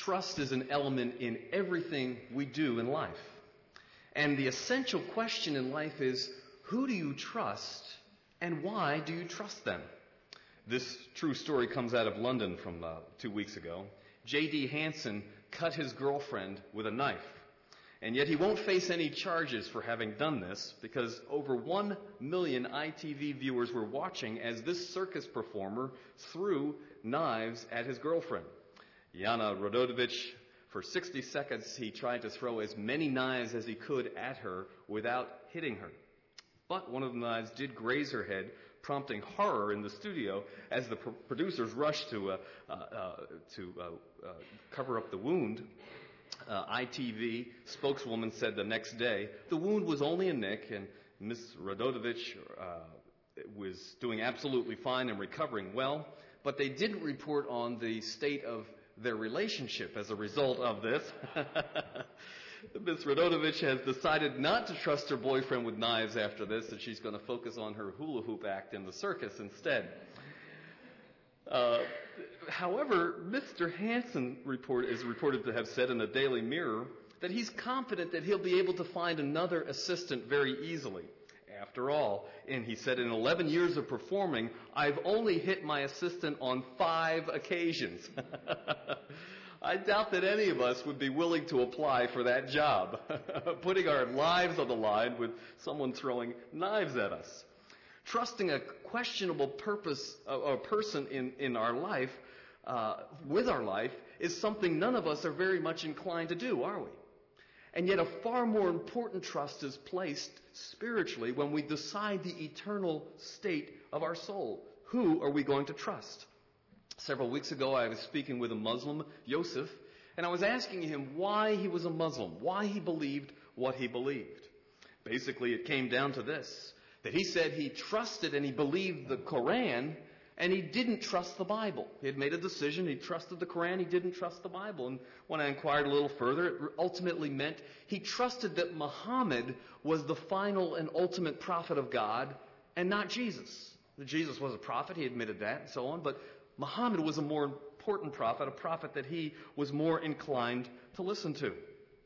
trust is an element in everything we do in life. And the essential question in life is, who do you trust and why do you trust them? This true story comes out of London from 2 weeks ago. J.D. Hanson cut his girlfriend with a knife. And yet he won't face any charges for having done this because over 1 million ITV viewers were watching as this circus performer threw knives at his girlfriend. Yana Rododovich, for 60 seconds, he tried to throw as many knives as he could at her without hitting her. But one of the knives did graze her head, prompting horror in the studio as the producers rushed to cover up the wound. ITV spokeswoman said the next day, the wound was only a nick and Ms. Rododovich was doing absolutely fine and recovering well, but they didn't report on the state of their relationship as a result of this. Ms. Rododovich has decided not to trust her boyfriend with knives after this, and she's going to focus on her hula hoop act in the circus instead. However, Mr. Hansen is reported to have said in the Daily Mirror that he's confident that he'll be able to find another assistant very easily. After all, and he said, in 11 years of performing, I've only hit my assistant on 5 occasions. I doubt that any of us would be willing to apply for that job, putting our lives on the line with someone throwing knives at us. Trusting a questionable purpose or person in our life, with our life, is something none of us are very much inclined to do, are we? And yet a far more important trust is placed spiritually when we decide the eternal state of our soul. Who are we going to trust? Several weeks ago I was speaking with a Muslim, Yosef, and I was asking him why he was a Muslim, why he believed what he believed. Basically it came down to this, that he said he trusted and he believed the Quran, and he didn't trust the Bible. He had made a decision. He trusted the Quran. He didn't trust the Bible. And when I inquired a little further, it ultimately meant he trusted that Muhammad was the final and ultimate prophet of God and not Jesus. Jesus was a prophet. He admitted that and so on. But Muhammad was a more important prophet, a prophet that he was more inclined to listen to.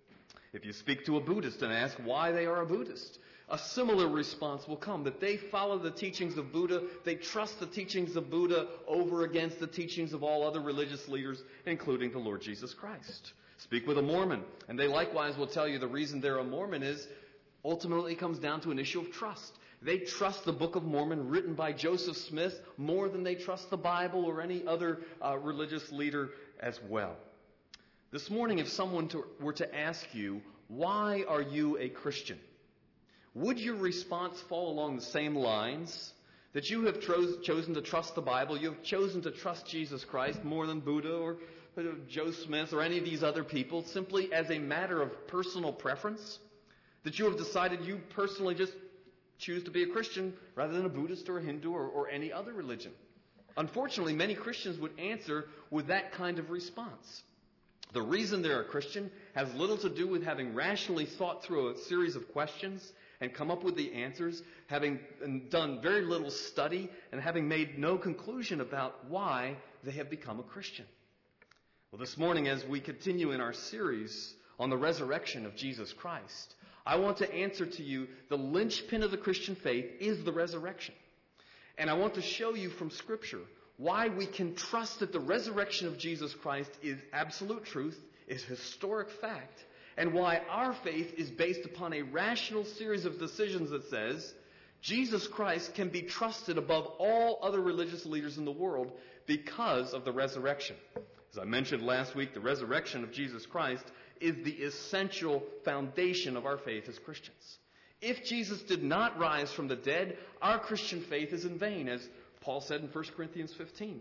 If you speak to a Buddhist and ask why they are a Buddhist, a similar response will come, that they follow the teachings of Buddha, they trust the teachings of Buddha over against the teachings of all other religious leaders, including the Lord Jesus Christ. Speak with a Mormon, and they likewise will tell you the reason they're a Mormon is ultimately comes down to an issue of trust. They trust the Book of Mormon written by Joseph Smith more than they trust the Bible or any other religious leader as well. This morning, if someone were to ask you, why are you a Christian? Would your response fall along the same lines? That you have chosen to trust the Bible, you have chosen to trust Jesus Christ more than Buddha or Joe Smith or any of these other people, simply as a matter of personal preference? That you have decided you personally just choose to be a Christian rather than a Buddhist or a Hindu or any other religion? Unfortunately, many Christians would answer with that kind of response. The reason they're a Christian has little to do with having rationally thought through a series of questions and come up with the answers, having done very little study, and having made no conclusion about why they have become a Christian. Well, this morning, as we continue in our series on the resurrection of Jesus Christ, I want to answer to you the linchpin of the Christian faith is the resurrection. And I want to show you from Scripture why we can trust that the resurrection of Jesus Christ is absolute truth, is historic fact, and why our faith is based upon a rational series of decisions that says Jesus Christ can be trusted above all other religious leaders in the world because of the resurrection. As I mentioned last week, the resurrection of Jesus Christ is the essential foundation of our faith as Christians. If Jesus did not rise from the dead, our Christian faith is in vain, as Paul said in 1 Corinthians 15.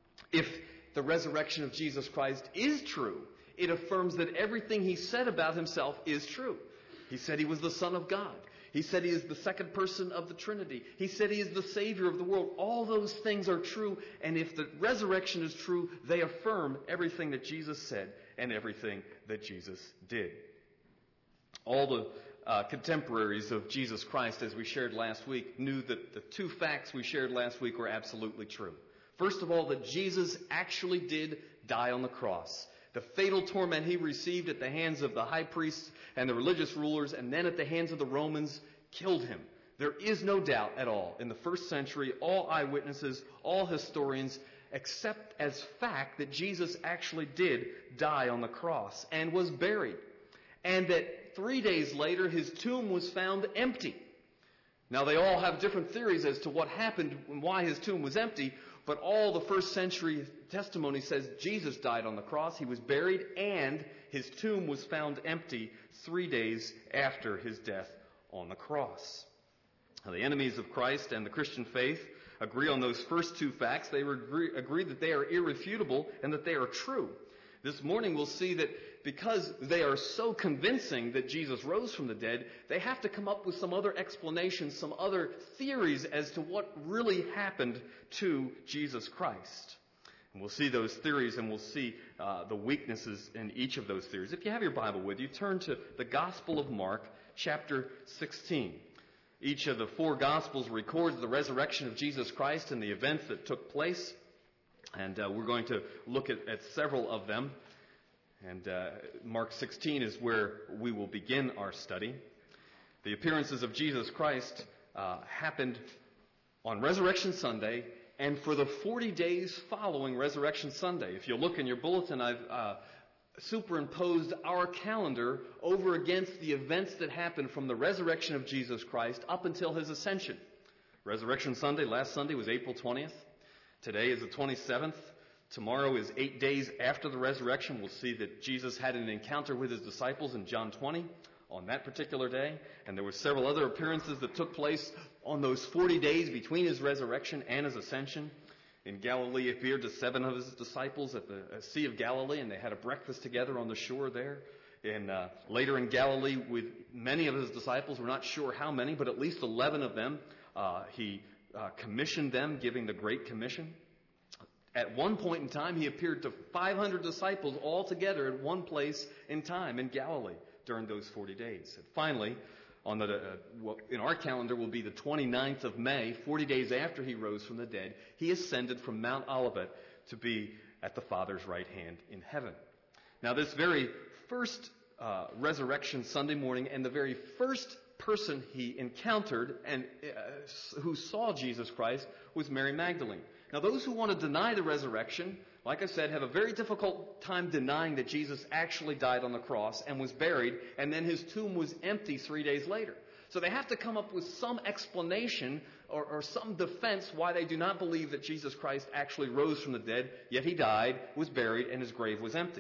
If the resurrection of Jesus Christ is true, it affirms that everything he said about himself is true. He said he was the Son of God. He said he is the second person of the Trinity. He said he is the Savior of the world. All those things are true, and if the resurrection is true, they affirm everything that Jesus said and everything that Jesus did. All the contemporaries of Jesus Christ, as we shared last week, knew that the two facts we shared last week were absolutely true. First of all, that Jesus actually did die on the cross. The fatal torment he received at the hands of the high priests and the religious rulers, and then at the hands of the Romans, killed him. There is no doubt at all. In the first century, all eyewitnesses, all historians, accept as fact that Jesus actually did die on the cross and was buried. And that 3 days later, his tomb was found empty. Now, they all have different theories as to what happened and why his tomb was empty, but all the first century testimony says Jesus died on the cross, he was buried, and his tomb was found empty 3 days after his death on the cross. Now, the enemies of Christ and the Christian faith agree on those first two facts. They agree that they are irrefutable and that they are true. This morning we'll see that because they are so convincing that Jesus rose from the dead, they have to come up with some other explanations, some other theories as to what really happened to Jesus Christ. And we'll see those theories, and we'll see the weaknesses in each of those theories. If you have your Bible with you, turn to the Gospel of Mark, chapter 16. Each of the four Gospels records the resurrection of Jesus Christ and the events that took place. And we're going to look at several of them. And Mark 16 is where we will begin our study. The appearances of Jesus Christ happened on Resurrection Sunday and for the 40 days following Resurrection Sunday. If you look in your bulletin, I've superimposed our calendar over against the events that happened from the resurrection of Jesus Christ up until his ascension. Resurrection Sunday, last Sunday, was April 20th. Today is the 27th. Tomorrow is 8 days after the resurrection. We'll see that Jesus had an encounter with his disciples in John 20 on that particular day. And there were several other appearances that took place on those 40 days between his resurrection and his ascension. In Galilee, he appeared to 7 of his disciples at the Sea of Galilee, and they had a breakfast together on the shore there. And later in Galilee, with many of his disciples, we're not sure how many, but at least 11 of them, he commissioned them, giving the Great Commission. At one point in time, he appeared to 500 disciples all together at one place in time in Galilee during those 40 days. And finally, in our calendar will be the 29th of May, 40 days after he rose from the dead, he ascended from Mount Olivet to be at the Father's right hand in heaven. Now, this very first Resurrection Sunday morning, and the very first person he encountered and who saw Jesus Christ was Mary Magdalene. Now, those who want to deny the resurrection, like I said, have a very difficult time denying that Jesus actually died on the cross and was buried, and then his tomb was empty 3 days later. So they have to come up with some explanation or some defense why they do not believe that Jesus Christ actually rose from the dead, yet he died, was buried, and his grave was empty.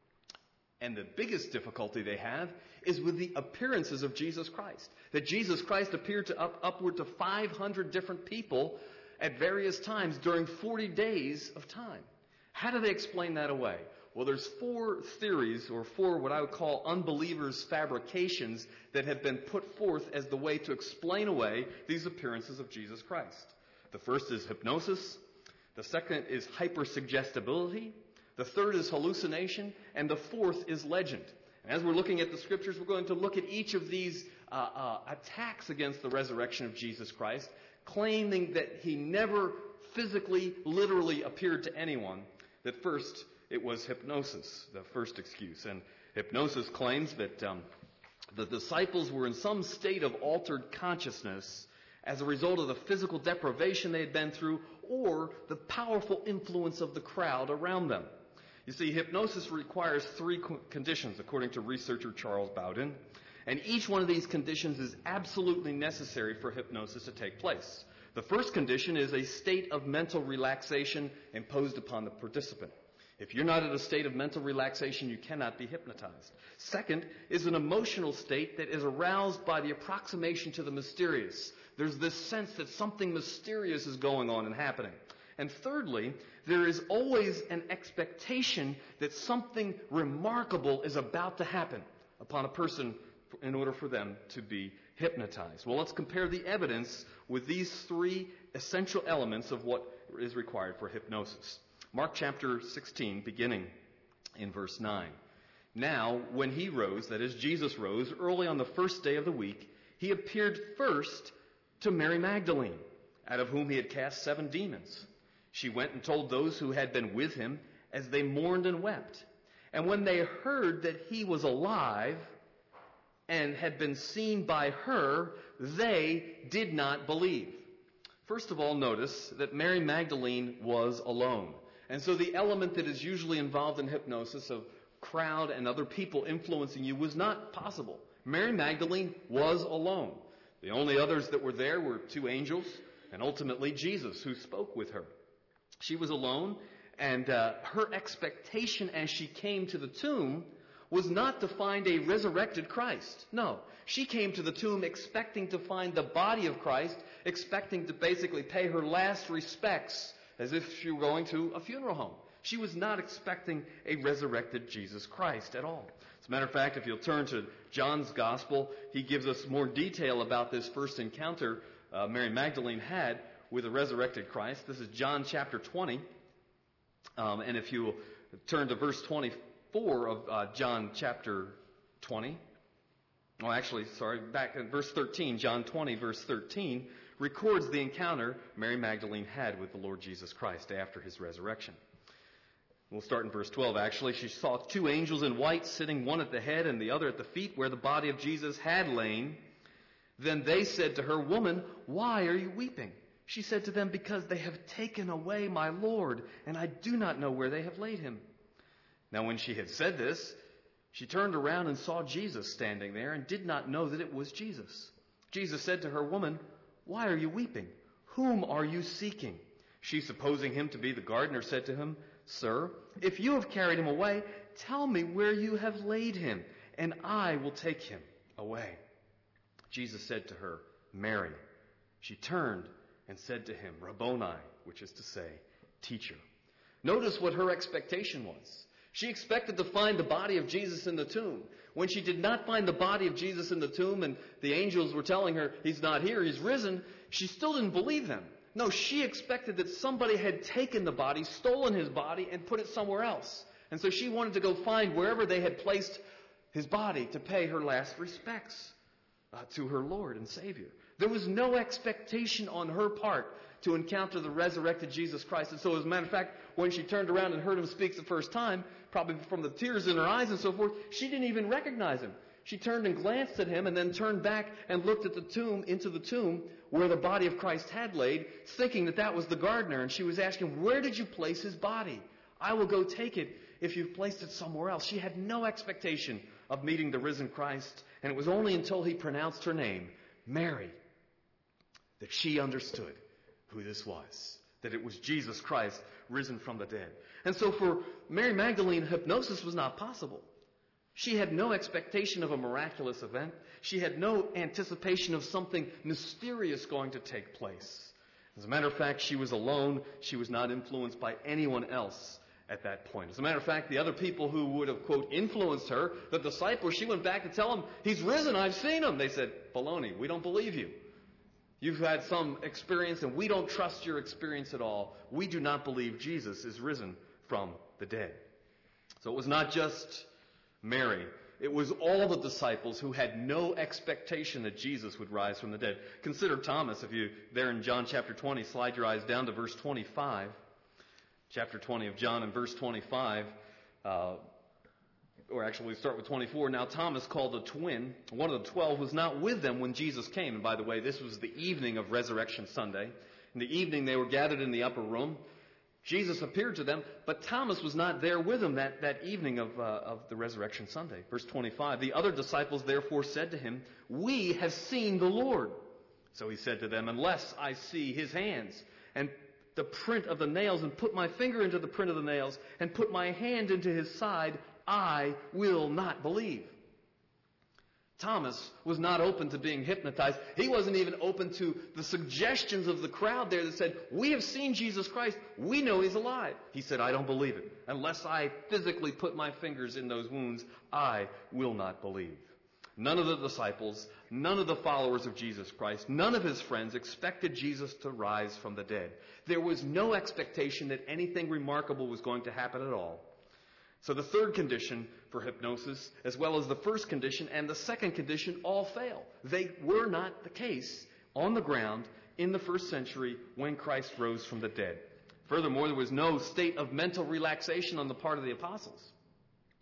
And the biggest difficulty they have is with the appearances of Jesus Christ. That Jesus Christ appeared to upward to 500 different people at various times during 40 days of time. How do they explain that away? Well, there's 4 theories, or 4 what I would call unbelievers' fabrications that have been put forth as the way to explain away these appearances of Jesus Christ. The first is hypnosis. The second is hypersuggestibility. The third is hallucination. And the fourth is legend. And as we're looking at the scriptures, we're going to look at each of these attacks against the resurrection of Jesus Christ, claiming that he never physically, literally appeared to anyone. That first, it was hypnosis, the first excuse. And hypnosis claims that the disciples were in some state of altered consciousness as a result of the physical deprivation they had been through or the powerful influence of the crowd around them. You see, hypnosis requires 3 conditions, according to researcher Charles Bowden. And each one of these conditions is absolutely necessary for hypnosis to take place. The first condition is a state of mental relaxation imposed upon the participant. If you're not in a state of mental relaxation, you cannot be hypnotized. Second is an emotional state that is aroused by the approximation to the mysterious. There's this sense that something mysterious is going on and happening. And thirdly, there is always an expectation that something remarkable is about to happen upon a person in order for them to be hypnotized. Well, let's compare the evidence with these 3 essential elements of what is required for hypnosis. Mark chapter 16, beginning in verse 9. Now, when he rose, that is, Jesus rose, early on the first day of the week, he appeared first to Mary Magdalene, out of whom he had cast 7 demons. She went and told those who had been with him as they mourned and wept. And when they heard that he was alive and had been seen by her, they did not believe. First of all, notice that Mary Magdalene was alone. And so the element that is usually involved in hypnosis of crowd and other people influencing you was not possible. Mary Magdalene was alone. The only others that were there were two angels and ultimately Jesus, who spoke with her. She was alone, and her expectation as she came to the tomb was not to find a resurrected Christ. No, she came to the tomb expecting to find the body of Christ, expecting to basically pay her last respects as if she were going to a funeral home. She was not expecting a resurrected Jesus Christ at all. As a matter of fact, if you'll turn to John's Gospel, he gives us more detail about this first encounter Mary Magdalene had with a resurrected Christ. This is John chapter 20. And if you turn to verse 24 of John chapter 20, back in verse 13, John 20, verse 13, records the encounter Mary Magdalene had with the Lord Jesus Christ after his resurrection. We'll start in verse 12, actually. She saw two angels in white sitting, one at the head and the other at the feet, where the body of Jesus had lain. Then they said to her, "Woman, why are you weeping?" She said to them, "Because they have taken away my Lord, and I do not know where they have laid him." Now when she had said this, she turned around and saw Jesus standing there, and did not know that it was Jesus. Jesus said to her, "Woman, why are you weeping? Whom are you seeking?" She, supposing him to be the gardener, said to him, "Sir, if you have carried him away, tell me where you have laid him, and I will take him away." Jesus said to her, "Mary." She turned and said to him, "Rabboni," which is to say, teacher. Notice what her expectation was. She expected to find the body of Jesus in the tomb. When she did not find the body of Jesus in the tomb and the angels were telling her, "He's not here, he's risen," she still didn't believe them. No, she expected that somebody had taken the body, stolen his body, and put it somewhere else. And so she wanted to go find wherever they had placed his body to pay her last respects to her Lord and Savior. There was no expectation on her part to encounter the resurrected Jesus Christ. And so, as a matter of fact, when she turned around and heard him speak the first time, probably from the tears in her eyes and so forth, she didn't even recognize him. She turned and glanced at him and then turned back and looked at the tomb, into the tomb where the body of Christ had laid, thinking that that was the gardener. And she was asking, "Where did you place his body? I will go take it if you've placed it somewhere else." She had no expectation of meeting the risen Christ. And it was only until he pronounced her name, Mary, that she understood who this was, that it was Jesus Christ risen from the dead. And so for Mary Magdalene, hypnosis was not possible. She had no expectation of a miraculous event. She had no anticipation of something mysterious going to take place. As a matter of fact, she was alone. She was not influenced by anyone else at that point. As a matter of fact, the other people who would have, quote, influenced her, the disciples, she went back to tell them, "He's risen, I've seen him." They said, "Baloney, we don't believe you. You've had some experience and we don't trust your experience at all. We do not believe Jesus is risen from the dead." So it was not just Mary. It was all the disciples who had no expectation that Jesus would rise from the dead. Consider Thomas. If you, there in John chapter 20, slide your eyes down to verse 25. Chapter 20 of John and verse 25. Or actually, we start with 24. Now Thomas, called the twin, one of the 12, was not with them when Jesus came. And by the way, this was the evening of Resurrection Sunday. In the evening, they were gathered in the upper room. Jesus appeared to them, but Thomas was not there with them that evening of the Resurrection Sunday. Verse 25, the other disciples therefore said to him, "We have seen the Lord." So he said to them, "Unless I see his hands and the print of the nails, and put my finger into the print of the nails, and put my hand into his side, I will not believe." Thomas was not open to being hypnotized. He wasn't even open to the suggestions of the crowd there that said, "We have seen Jesus Christ. We know he's alive." He said, "I don't believe it. Unless I physically put my fingers in those wounds, I will not believe." None of the disciples, none of the followers of Jesus Christ, none of his friends expected Jesus to rise from the dead. There was no expectation that anything remarkable was going to happen at all. So the third condition for hypnosis, as well as the first condition and the second condition, all fail. They were not the case on the ground in the first century when Christ rose from the dead. Furthermore, there was no state of mental relaxation on the part of the apostles.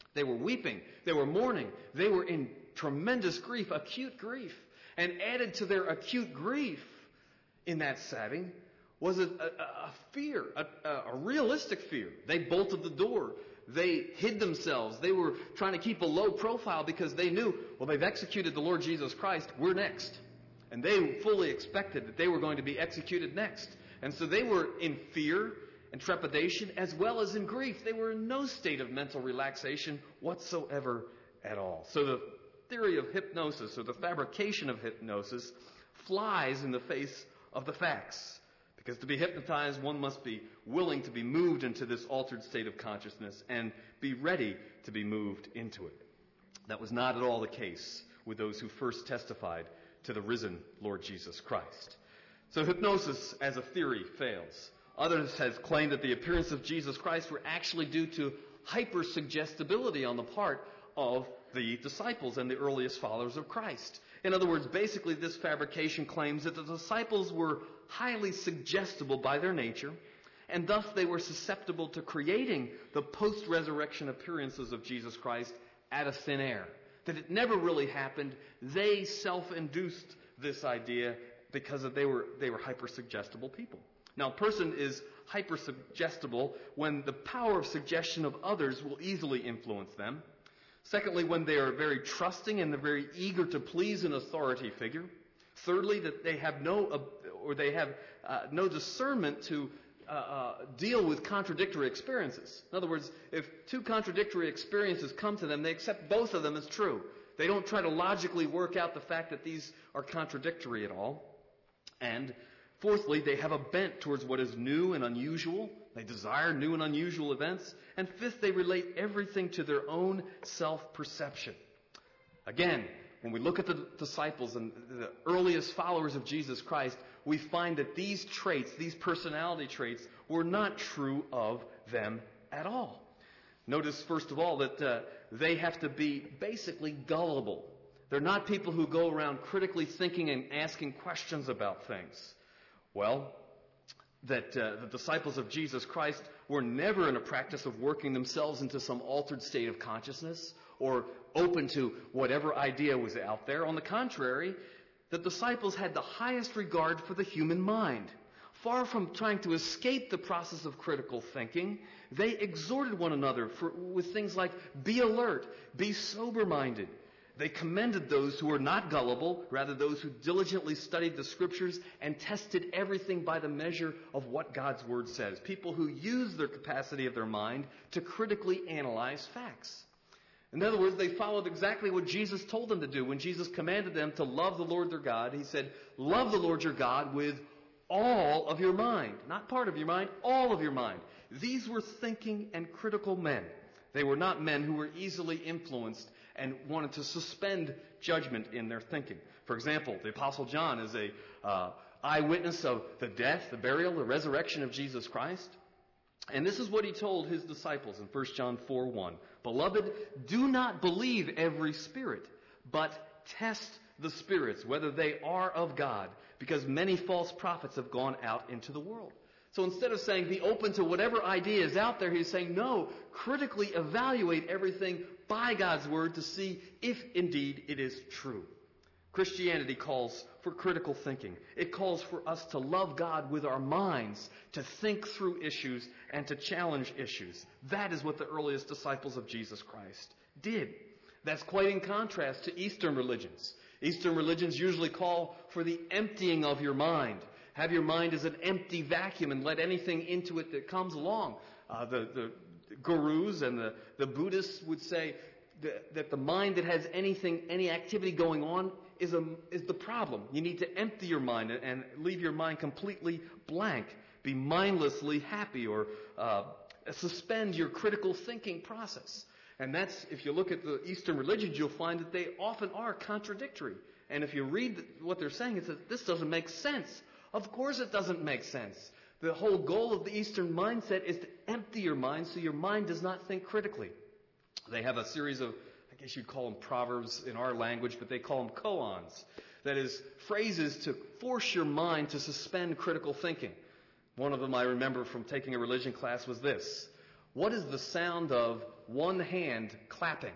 They were weeping. They were mourning. They were in tremendous grief, acute grief. And added to their acute grief in that setting was a fear, a realistic fear. They bolted the door. They hid themselves. They were trying to keep a low profile because they knew, well, they've executed the Lord Jesus Christ. We're next. And they fully expected that they were going to be executed next. And so they were in fear and trepidation as well as in grief. They were in no state of mental relaxation whatsoever at all. So the theory of hypnosis, or the fabrication of hypnosis, flies in the face of the facts. Because to be hypnotized, one must be willing to be moved into this altered state of consciousness and be ready to be moved into it. That was not at all the case with those who first testified to the risen Lord Jesus Christ. So hypnosis as a theory fails. Others have claimed that the appearance of Jesus Christ were actually due to hypersuggestibility on the part of the disciples and the earliest followers of Christ. In other words, basically this fabrication claims that the disciples were highly suggestible by their nature, and thus they were susceptible to creating the post-resurrection appearances of Jesus Christ out of thin air. That it never really happened. They self-induced this idea because they were hypersuggestible people. Now, a person is hypersuggestible when the power of suggestion of others will easily influence them. Secondly, when they are very trusting and they're very eager to please an authority figure. Thirdly, that they have no discernment to deal with contradictory experiences. In other words, if two contradictory experiences come to them, they accept both of them as true. They don't try to logically work out the fact that these are contradictory at all. And fourthly, they have a bent towards what is new and unusual. They desire new and unusual events. And fifth, they relate everything to their own self-perception. Again, when we look at the disciples and the earliest followers of Jesus Christ, we find that these traits, these personality traits, were not true of them at all. Notice, first of all, that they have to be basically gullible. They're not people who go around critically thinking and asking questions about things. Well, that the disciples of Jesus Christ were never in a practice of working themselves into some altered state of consciousness or open to whatever idea was out there. On the contrary, the disciples had the highest regard for the human mind. Far from trying to escape the process of critical thinking, they exhorted one another with things like, be alert, be sober-minded. They commended those who were not gullible, rather those who diligently studied the Scriptures and tested everything by the measure of what God's Word says. People who use their capacity of their mind to critically analyze facts. In other words, they followed exactly what Jesus told them to do. When Jesus commanded them to love the Lord their God, He said, love the Lord your God with all of your mind. Not part of your mind, all of your mind. These were thinking and critical men. They were not men who were easily influenced and wanted to suspend judgment in their thinking. For example, the Apostle John is a eyewitness of the death, the burial, the resurrection of Jesus Christ. And this is what he told his disciples in 1 John 4:1. Beloved, do not believe every spirit, but test the spirits, whether they are of God, because many false prophets have gone out into the world. So instead of saying be open to whatever idea is out there, he's saying no, critically evaluate everything by God's Word to see if indeed it is true. Christianity calls for critical thinking. It calls for us to love God with our minds, to think through issues and to challenge issues. That is what the earliest disciples of Jesus Christ did. That's quite in contrast to Eastern religions. Eastern religions usually call for the emptying of your mind. Have your mind as an empty vacuum and let anything into it that comes along. The gurus and the Buddhists would say that the mind that has any activity going on is the problem. You need to empty your mind and leave your mind completely blank. Be mindlessly happy or suspend your critical thinking process. And that's, if you look at the Eastern religions, you'll find that they often are contradictory. And if you read what they're saying, it says, this doesn't make sense. Of course it doesn't make sense. The whole goal of the Eastern mindset is to empty your mind so your mind does not think critically. They have a series of, I guess you'd call them proverbs in our language, but they call them koans. That is, phrases to force your mind to suspend critical thinking. One of them I remember from taking a religion class was this. What is the sound of one hand clapping.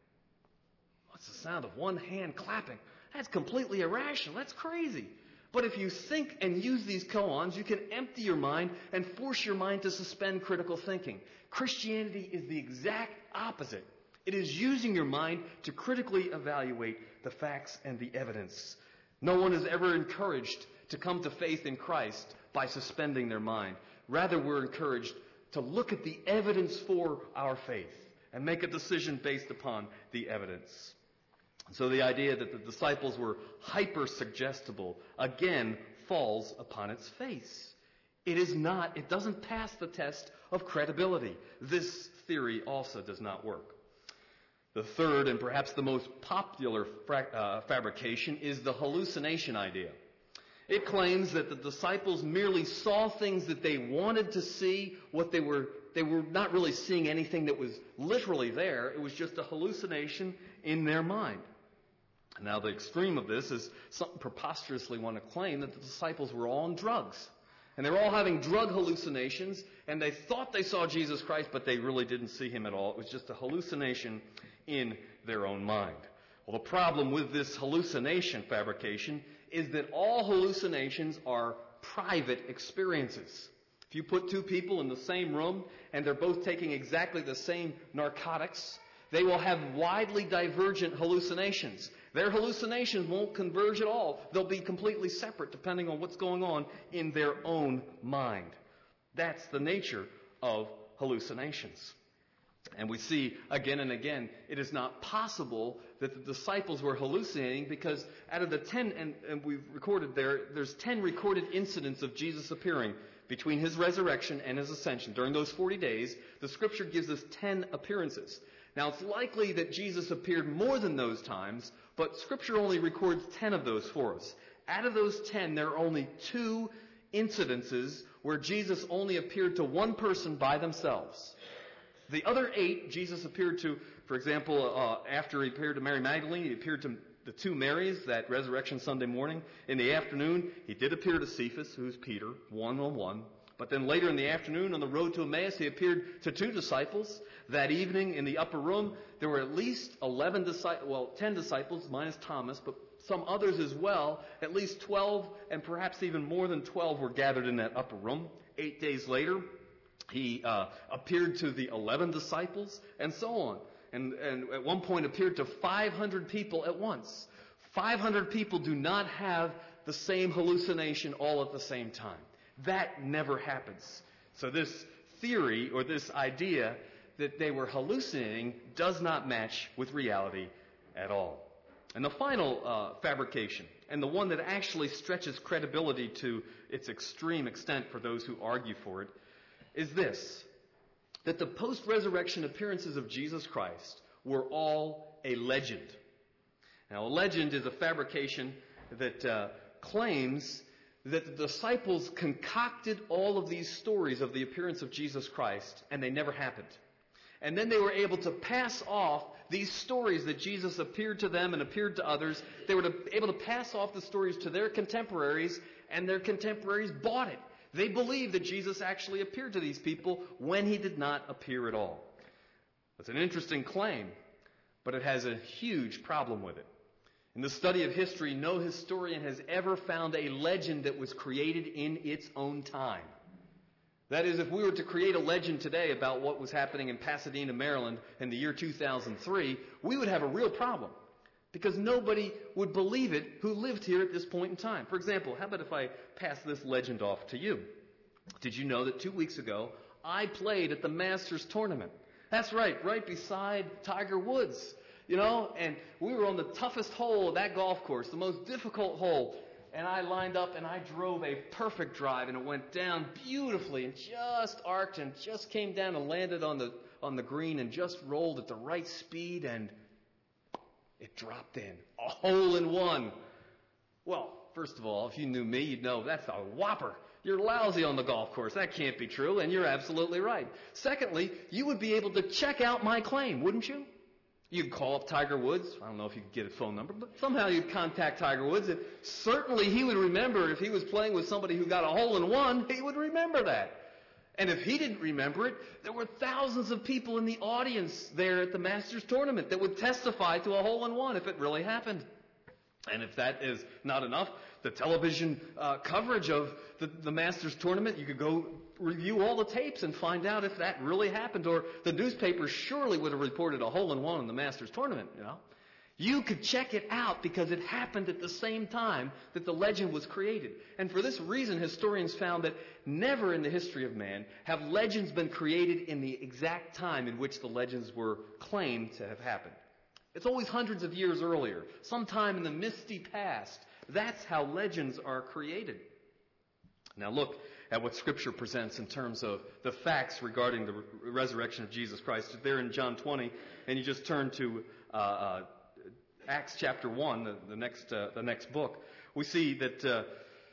What's the sound of one hand clapping? That's completely irrational. That's crazy. But if you think and use these koans, you can empty your mind and force your mind to suspend critical thinking. Christianity is the exact opposite. It is using your mind to critically evaluate the facts and the evidence. No one is ever encouraged to come to faith in Christ by suspending their mind. Rather, we're encouraged to look at the evidence for our faith and make a decision based upon the evidence. So the idea that the disciples were hyper-suggestible, again, falls upon its face. It doesn't pass the test of credibility. This theory also does not work. The third, and perhaps the most popular fabrication, is the hallucination idea. It claims that the disciples merely saw things that they wanted to see. They were not really seeing anything that was literally there. It was just a hallucination in their mind. Now, the extreme of this is some preposterously want to claim that the disciples were all on drugs. And they were all having drug hallucinations, and they thought they saw Jesus Christ, but they really didn't see him at all. It was just a hallucination in their own mind. Well, the problem with this hallucination fabrication is that all hallucinations are private experiences. If you put two people in the same room and they're both taking exactly the same narcotics, they will have widely divergent hallucinations. Their hallucinations won't converge at all. They'll be completely separate depending on what's going on in their own mind. That's the nature of hallucinations. And we see again and again, it is not possible that the disciples were hallucinating because out of the 10, and we've recorded there's 10 recorded incidents of Jesus appearing between his resurrection and his ascension. During those 40 days, the scripture gives us 10 appearances. Now, it's likely that Jesus appeared more than those times, but scripture only records 10 of those for us. Out of those 10, there are only 2 incidences where Jesus only appeared to one person by themselves. The other 8, Jesus appeared to, for example, after he appeared to Mary Magdalene, he appeared to the 2 Marys that resurrection Sunday morning. In the afternoon, he did appear to Cephas, who's Peter, one-on-one. But then later in the afternoon, on the road to Emmaus, he appeared to 2 disciples. That evening, in the upper room, there were at least 10 disciples, minus Thomas, but some others as well. At least 12, and perhaps even more than 12 were gathered in that upper room. 8 days later, he appeared to the 11 disciples, and so on. And at one point appeared to 500 people at once. 500 people do not have the same hallucination all at the same time. That never happens. So this theory or this idea that they were hallucinating does not match with reality at all. And the final fabrication, and the one that actually stretches credibility to its extreme extent for those who argue for it, is this: that the post-resurrection appearances of Jesus Christ were all a legend. Now, a legend is a fabrication that claims that the disciples concocted all of these stories of the appearance of Jesus Christ, and they never happened. And then they were able to pass off these stories that Jesus appeared to them and appeared to others. They were able to pass off the stories to their contemporaries, and their contemporaries bought it. They believed that Jesus actually appeared to these people when he did not appear at all. That's an interesting claim, but it has a huge problem with it. In the study of history, no historian has ever found a legend that was created in its own time. That is, if we were to create a legend today about what was happening in Pasadena, Maryland in the year 2003, we would have a real problem because nobody would believe it who lived here at this point in time. For example, how about if I pass this legend off to you? Did you know that 2 weeks ago, I played at the Masters tournament? That's right beside Tiger Woods. You know, and we were on the toughest hole of that golf course, the most difficult hole. And I lined up and I drove a perfect drive, and it went down beautifully and just arced and just came down and landed on the green and just rolled at the right speed, and it dropped in. A hole in one. Well, first of all, if you knew me, you'd know that's a whopper. You're lousy on the golf course. That can't be true, and you're absolutely right. Secondly, you would be able to check out my claim, wouldn't you? You'd call up Tiger Woods. I don't know if you could get a phone number, but somehow you'd contact Tiger Woods. And certainly he would remember if he was playing with somebody who got a hole in one, he would remember that. And if he didn't remember it, there were thousands of people in the audience there at the Masters Tournament that would testify to a hole-in-one if it really happened. And if that is not enough, the television coverage of the Masters Tournament, you could go review all the tapes and find out if that really happened. Or the newspapers surely would have reported a hole-in-one in the Masters Tournament, you know. You could check it out because it happened at the same time that the legend was created. And for this reason, historians found that never in the history of man have legends been created in the exact time in which the legends were claimed to have happened. It's always hundreds of years earlier, sometime in the misty past. That's how legends are created. Now look at what Scripture presents in terms of the facts regarding the resurrection of Jesus Christ. There in John 20, and you just turn to Acts chapter 1, the next book, we see that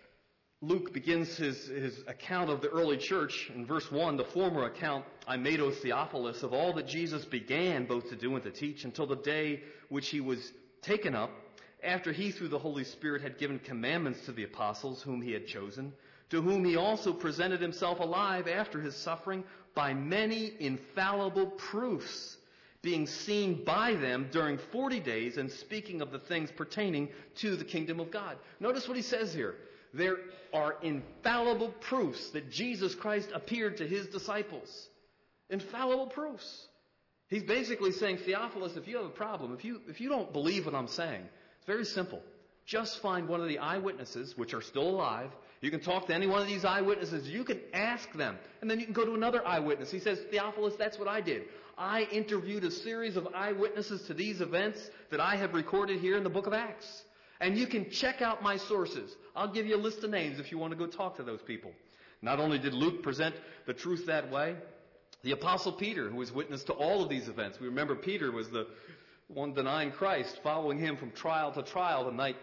Luke begins his account of the early church in verse 1, the former account, I made, O Theophilus, of all that Jesus began both to do and to teach until the day which he was taken up, after he through the Holy Spirit had given commandments to the apostles whom he had chosen, to whom he also presented himself alive after his suffering by many infallible proofs, being seen by them during 40 days and speaking of the things pertaining to the kingdom of God. Notice what he says here. There are infallible proofs that Jesus Christ appeared to his disciples. Infallible proofs. He's basically saying, Theophilus, if you have a problem, if you don't believe what I'm saying, it's very simple. Just find one of the eyewitnesses, which are still alive. You can talk to any one of these eyewitnesses. You can ask them. And then you can go to another eyewitness. He says, Theophilus, that's what I did. I interviewed a series of eyewitnesses to these events that I have recorded here in the book of Acts. And you can check out my sources. I'll give you a list of names if you want to go talk to those people. Not only did Luke present the truth that way, the Apostle Peter, who was witness to all of these events. We remember Peter was the one denying Christ, following him from trial to trial the night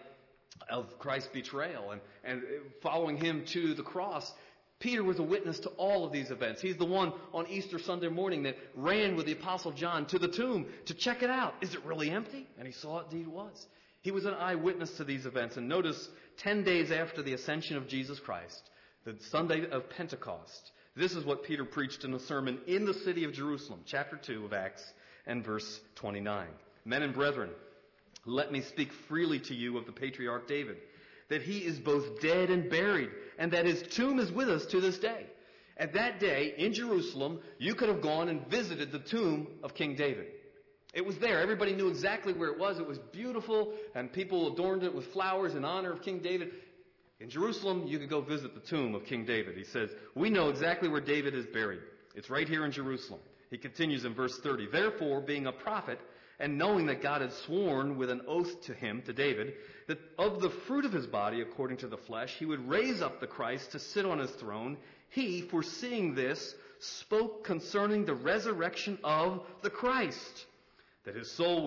of Christ's betrayal, and following him to the cross. Peter was a witness to all of these events. He's the one on Easter Sunday morning that ran with the Apostle John to the tomb to check it out. Is it really empty? And he saw it indeed was. He was an eyewitness to these events. And notice, 10 days after the ascension of Jesus Christ, the Sunday of Pentecost, this is what Peter preached in a sermon in the city of Jerusalem, chapter 2 of Acts and verse 29. Men and brethren, let me speak freely to you of the patriarch David, that he is both dead and buried, and that his tomb is with us to this day. At that day, in Jerusalem, you could have gone and visited the tomb of King David. It was there. Everybody knew exactly where it was. It was beautiful, and people adorned it with flowers in honor of King David. In Jerusalem, you could go visit the tomb of King David. He says, we know exactly where David is buried. It's right here in Jerusalem. He continues in verse 30, therefore, being a prophet, and knowing that God had sworn with an oath to him, to David, that of the fruit of his body, according to the flesh, he would raise up the Christ to sit on his throne, he, foreseeing this, spoke concerning the resurrection of the Christ, that his soul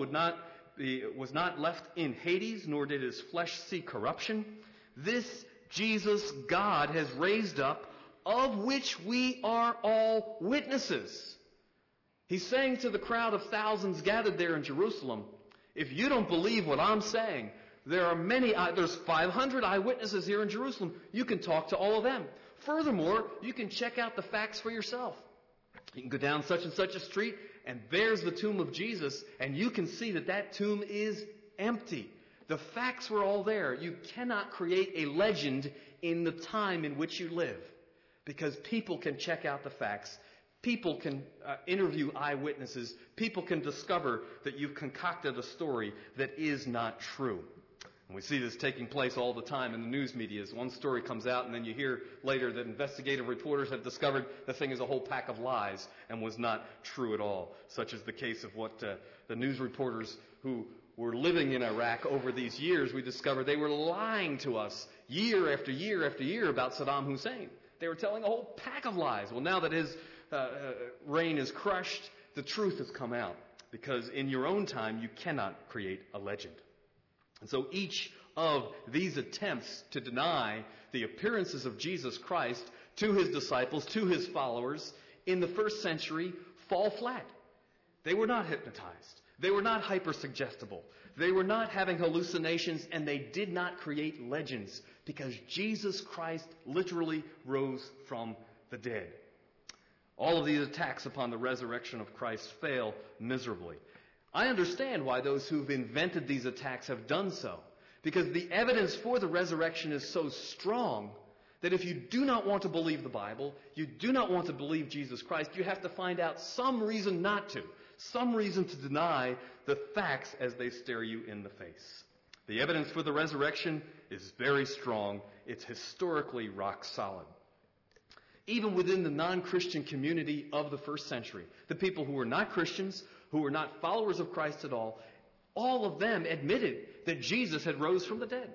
was not left in Hades, nor did his flesh see corruption. This Jesus God has raised up, of which we are all witnesses. He's saying to the crowd of thousands gathered there in Jerusalem, if you don't believe what I'm saying, there's 500 eyewitnesses here in Jerusalem. You can talk to all of them. Furthermore, you can check out the facts for yourself. You can go down such and such a street, and there's the tomb of Jesus, and you can see that tomb is empty. The facts were all there. You cannot create a legend in the time in which you live, because people can check out the facts. People can interview eyewitnesses. People can discover that you've concocted a story that is not true. And we see this taking place all the time in the news media. As one story comes out, and then you hear later that investigative reporters have discovered the thing is a whole pack of lies and was not true at all. Such is the case of what the news reporters who were living in Iraq over these years, we discovered they were lying to us year after year after year about Saddam Hussein. They were telling a whole pack of lies. Well, now that his reign is crushed, the truth has come out. Because in your own time, you cannot create a legend. And so each of these attempts to deny the appearances of Jesus Christ to his disciples, to his followers, in the first century fall flat. They were not hypnotized. They were not hypersuggestible. They were not having hallucinations, and they did not create legends, because Jesus Christ literally rose from the dead. All of these attacks upon the resurrection of Christ fail miserably. I understand why those who've invented these attacks have done so, because the evidence for the resurrection is so strong that if you do not want to believe the Bible, you do not want to believe Jesus Christ, you have to find out some reason not to, some reason to deny the facts as they stare you in the face. The evidence for the resurrection is very strong. It's historically rock solid. Even within the non-Christian community of the first century, the people who were not Christians, who were not followers of Christ at all of them admitted that Jesus had rose from the dead.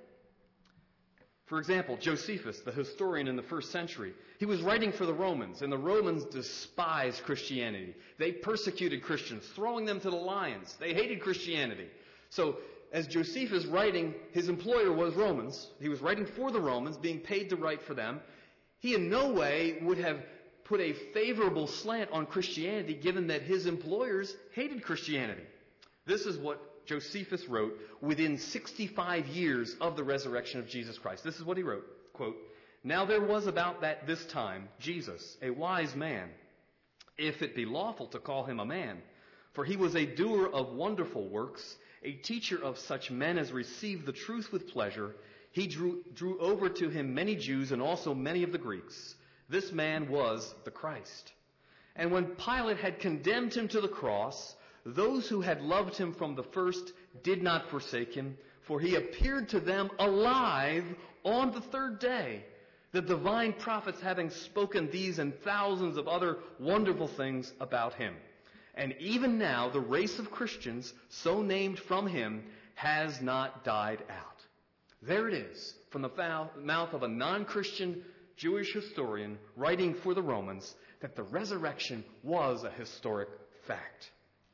For example, Josephus, the historian in the first century, he was writing for the Romans, and the Romans despised Christianity. They persecuted Christians, throwing them to the lions. They hated Christianity. So, as Josephus writing, his employer was Romans. He was writing for the Romans, being paid to write for them. He in no way would have put a favorable slant on Christianity, given that his employers hated Christianity. This is what Josephus wrote within 65 years of the resurrection of Jesus Christ. This is what he wrote, quote, "Now there was about this time Jesus, a wise man, if it be lawful to call him a man, for he was a doer of wonderful works, a teacher of such men as received the truth with pleasure. He drew over to him many Jews and also many of the Greeks. This man was the Christ. And when Pilate had condemned him to the cross, those who had loved him from the first did not forsake him, for he appeared to them alive on the third day, the divine prophets having spoken these and thousands of other wonderful things about him. And even now the race of Christians, so named from him, has not died out." There it is, from the mouth of a non-Christian Jewish historian writing for the Romans, that the resurrection was a historic fact.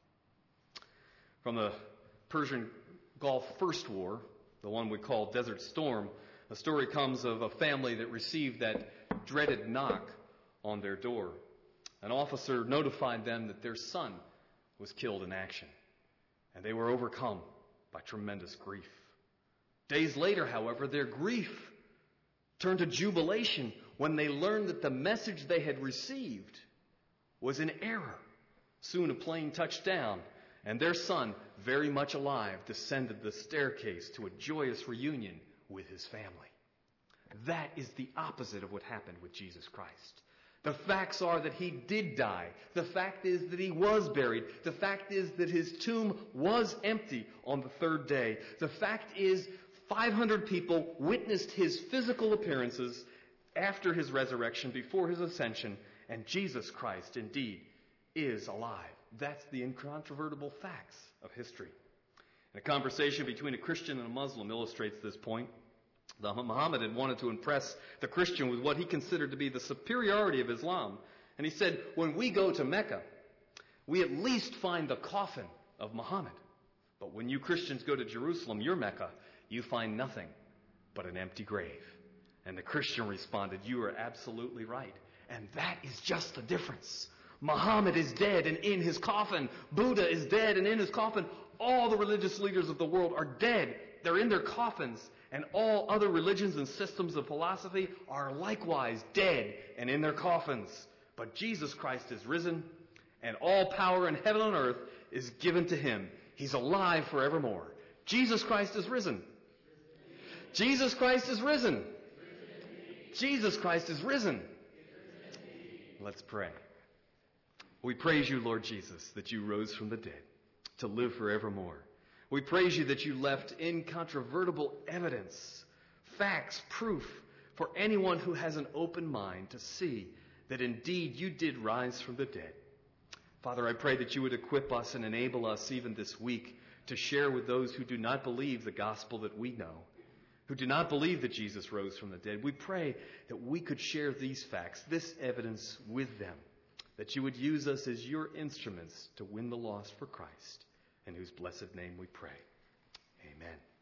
From the Persian Gulf First War, the one we call Desert Storm, a story comes of a family that received that dreaded knock on their door. An officer notified them that their son was killed in action, and they were overcome by tremendous grief. Days later, however, their grief turned to jubilation when they learned that the message they had received was in error. Soon a plane touched down, and their son, very much alive, descended the staircase to a joyous reunion with his family. That is the opposite of what happened with Jesus Christ. The facts are that he did die. The fact is that he was buried. The fact is that his tomb was empty on the third day. The fact is 500 people witnessed his physical appearances after his resurrection, before his ascension, and Jesus Christ indeed is alive. That's the incontrovertible facts of history. And a conversation between a Christian and a Muslim illustrates this point. The Muhammad wanted to impress the Christian with what he considered to be the superiority of Islam. And he said, when we go to Mecca, we at least find the coffin of Muhammad. But when you Christians go to Jerusalem, your Mecca, you find nothing but an empty grave. And the Christian responded, "You are absolutely right. And that is just the difference. Muhammad is dead and in his coffin. Buddha is dead and in his coffin. All the religious leaders of the world are dead. They're in their coffins. And all other religions and systems of philosophy are likewise dead and in their coffins. But Jesus Christ is risen, and all power in heaven and earth is given to him. He's alive forevermore." Jesus Christ is risen. Jesus Christ is risen. Jesus Christ is risen. Let's pray. We praise you, Lord Jesus, that you rose from the dead to live forevermore. We praise you that you left incontrovertible evidence, facts, proof for anyone who has an open mind to see that indeed you did rise from the dead. Father, I pray that you would equip us and enable us even this week to share with those who do not believe the gospel that we know, who do not believe that Jesus rose from the dead. We pray that we could share these facts, this evidence with them, that you would use us as your instruments to win the lost for Christ, in whose blessed name we pray. Amen.